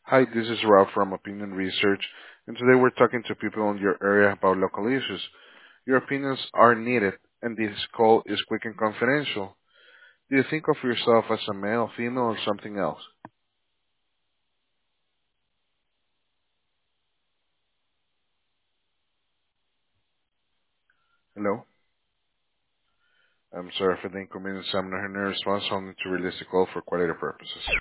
Hi, this is Ralph from Opinion Research, and today we're talking to people in your area about local issues. Your opinions are needed, and this call is quick and confidential. Do you think of yourself as a male, female, or something else? Hello? I'm sorry for the inconvenience. I'm not hearing a response. I'll need to release the call for quality purposes.